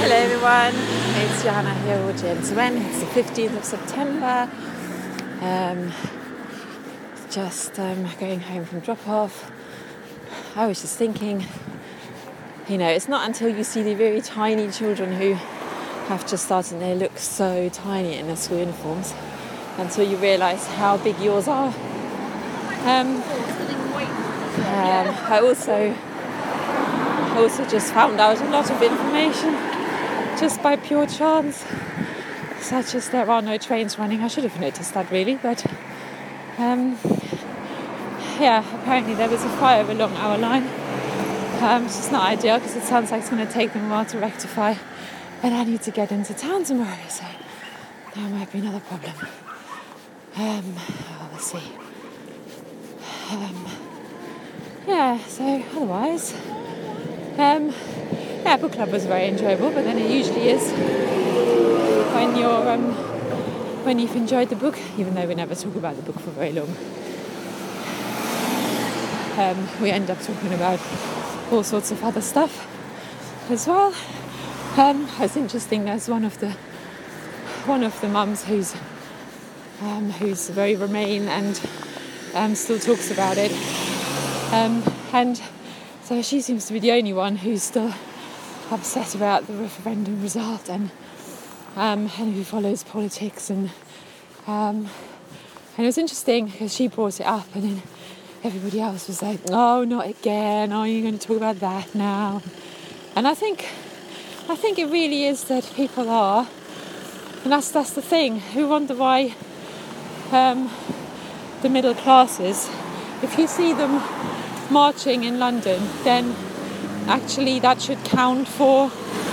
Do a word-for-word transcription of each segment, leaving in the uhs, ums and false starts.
Hello everyone, it's Johanna here with Jen Swen. It's the fifteenth of September. Um, just um, going home from drop off. I was just thinking, you know, it's not until you see the very tiny children who have just started and they look so tiny in their school uniforms until you realise how big yours are. Um, um, I also I also just found out a lot of information just by pure chance, such as there are no trains running. I should have noticed that really, but um, yeah, apparently there was a fire along our line. Um, it's just not ideal because it sounds like it's going to take them a while to rectify, and I need to get into town tomorrow, so that might be another problem. Um, oh, we'll see. Um, yeah, so otherwise, um, yeah, book club was very enjoyable, but then it usually is when you're um, when you've enjoyed the book, even though we never talk about the book for very long. Um, we end up talking about all sorts of other stuff as well. Um, it's interesting. There's one of the one of the mums who's um, who's very Remain and um, still talks about it, um, and so she seems to be the only one who's still upset about the referendum result and um, and who follows politics and um, and it was interesting because she brought it up and then everybody else was like, oh, not again, oh, you're going to talk about that now. And I think I think it really is that people are, and that's that's the thing, who wonder why um, the middle classes, if you see them marching in London, then actually that should count for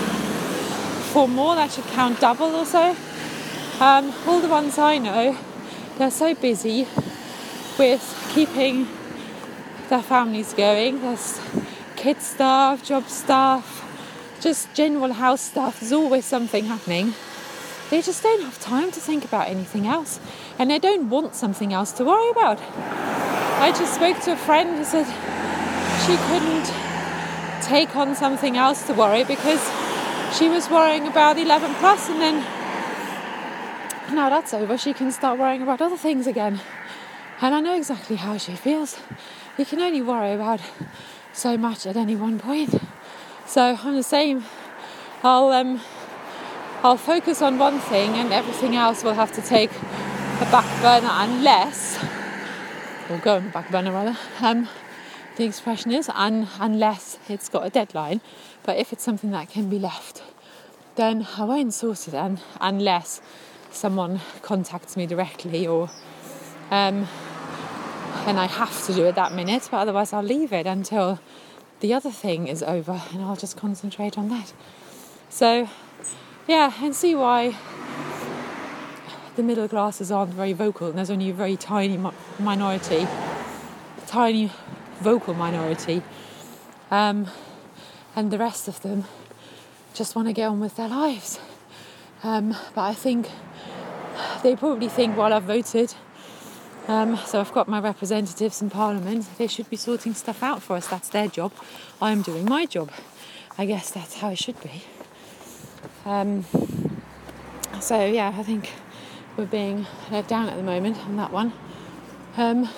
for more, that should count double or so. Um, all the ones I know, they're so busy with keeping their families going. There's kid stuff, job stuff, just general house stuff. There's always something happening. They just don't have time to think about anything else, and they don't want something else to worry about. I just spoke to a friend who said she couldn't take on something else to worry because she was worrying about eleven plus, and then now that's over, she can start worrying about other things again. And I know exactly how she feels. You can only worry about so much at any one point. So I'm the same. I'll um, I'll focus on one thing, and everything else will have to take a back burner unless, or go on the back burner rather. Um, the expression is un- unless it's got a deadline. But if it's something that can be left, then I won't sort it un- unless someone contacts me directly, or um, and I have to do it that minute. But otherwise, I'll leave it until the other thing is over, and I'll just concentrate on that. So, yeah, and see why the middle classes aren't very vocal, and there's only a very tiny mi- minority, tiny vocal minority, um, and the rest of them just want to get on with their lives. Um, but I think they probably think, well, I've voted, um, so I've got my representatives in Parliament, they should be sorting stuff out for us. That's their job. I'm doing my job. I guess that's how it should be. Um, so, yeah, I think we're being let down at the moment on that one. Um,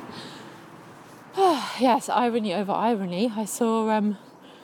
yes, irony over irony. I saw um,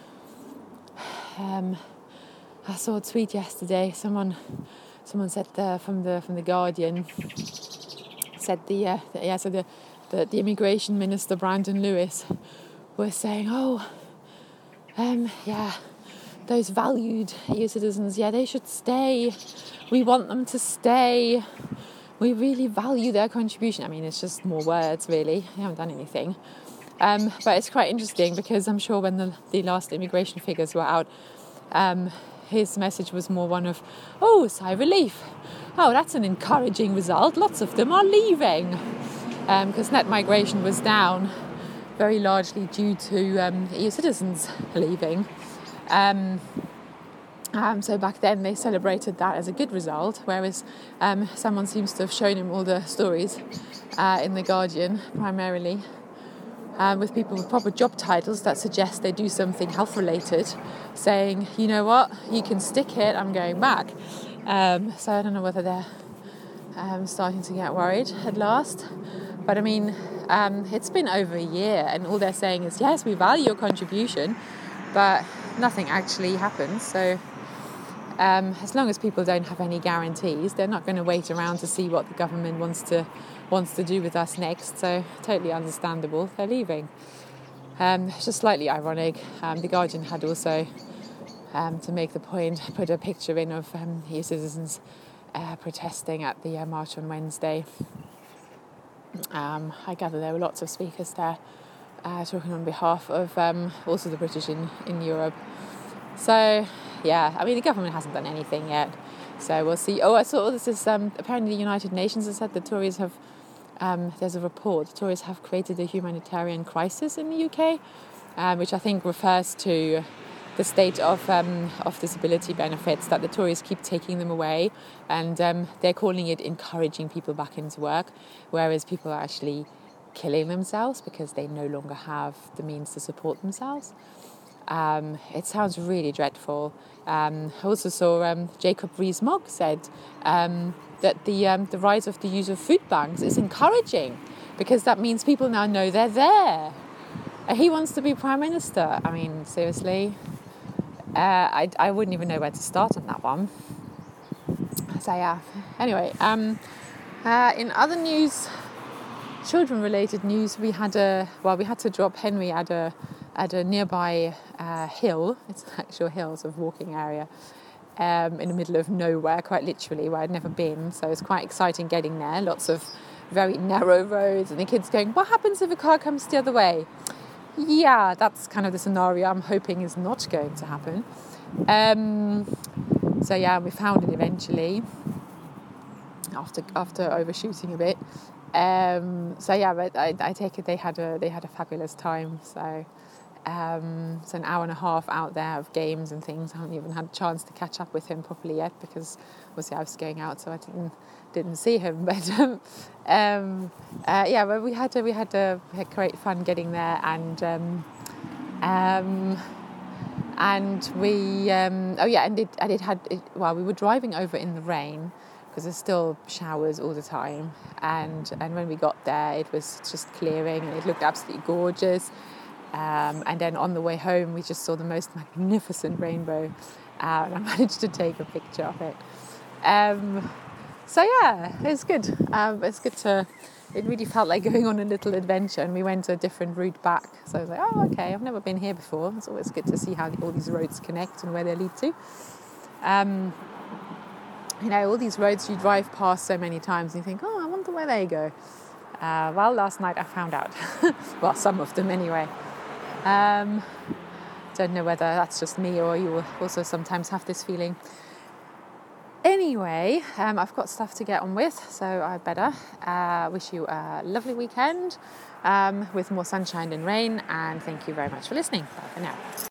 um, I saw a tweet yesterday. Someone someone said uh, from the from the Guardian said the uh, the, yeah so the, the the immigration minister Brandon Lewis was saying, oh um yeah those valued E U citizens, yeah, they should stay. We want them to stay. We really value their contribution. I mean, it's just more words, really. They haven't done anything. Um, but it's quite interesting because I'm sure when the, the last immigration figures were out, um, his message was more one of, oh, sigh of relief. Oh, that's an encouraging result. Lots of them are leaving. Because um, net migration was down very largely due to um, E U citizens leaving. Um, um, so back then they celebrated that as a good result, whereas um, someone seems to have shown him all the stories uh, in The Guardian primarily um, with people with proper job titles that suggest they do something health related, saying, you know what, you can stick it, I'm going back. Um, so I don't know whether they're um, starting to get worried at last. But I mean, um, it's been over a year and all they're saying is, yes, we value your contribution, but nothing actually happens. So um, as long as people don't have any guarantees, they're not going to wait around to see what the government wants to wants to do with us next. So totally understandable. They're leaving. Um, it's just slightly ironic. Um, the Guardian had also, um, to make the point, put a picture in of um, E U citizens uh, protesting at the uh, march on Wednesday. Um, I gather there were lots of speakers there uh, talking on behalf of um, also the British in, in Europe. So, yeah, I mean, the government hasn't done anything yet. So we'll see. Oh, I saw this is um, apparently the United Nations has said the Tories have, um, there's a report, the Tories have created a humanitarian crisis in the U K, um, which I think refers to the state of um, of disability benefits, that the Tories keep taking them away, and um, they're calling it encouraging people back into work, whereas people are actually killing themselves because they no longer have the means to support themselves. Um, it sounds really dreadful. Um, I also saw um, Jacob Rees-Mogg said um, that the um, the rise of the use of food banks is encouraging because that means people now know they're there. And he wants to be Prime Minister. I mean, seriously. Uh, I, I wouldn't even know where to start on that one. So yeah. Anyway, um, uh, in other news, children-related news, we had a well, we had to drop Henry at a at a nearby uh, hill. It's an actual hill, sort of walking area, um, in the middle of nowhere, quite literally, where I'd never been. So it's quite exciting getting there. Lots of very narrow roads, and the kids going, "What happens if a car comes the other way?" Yeah, that's kind of the scenario I'm hoping is not going to happen. Um, so yeah, we found it eventually after after overshooting a bit. Um, so yeah, but I, I take it they had a they had a fabulous time. So um, it's an hour and a half out there of games and things. I haven't even had a chance to catch up with him properly yet because obviously I was going out, so I didn't didn't see him. But um, um, uh, yeah, but we had a, we had a we had great fun getting there, and um, um, and we um, oh yeah, and it and it had it, well, we were driving over in the rain because there's still showers all the time, and and when we got there, it was just clearing and it looked absolutely gorgeous. Um, and then on the way home, we just saw the most magnificent rainbow, uh, and I managed to take a picture of it. Um, so yeah, it's good. Um, it's good to. It really felt like going on a little adventure, and we went a different route back. So I was like, oh, okay, I've never been here before. It's always good to see how all these roads connect and where they lead to. Um, you know, all these roads you drive past so many times, and you think, oh, I wonder where they go. Uh, well, last night I found out. Well, some of them anyway. Um, don't know whether that's just me or you will also sometimes have this feeling. Anyway, um, I've got stuff to get on with, so I better uh, wish you a lovely weekend um, with more sunshine than rain, and thank you very much for listening. Bye for now.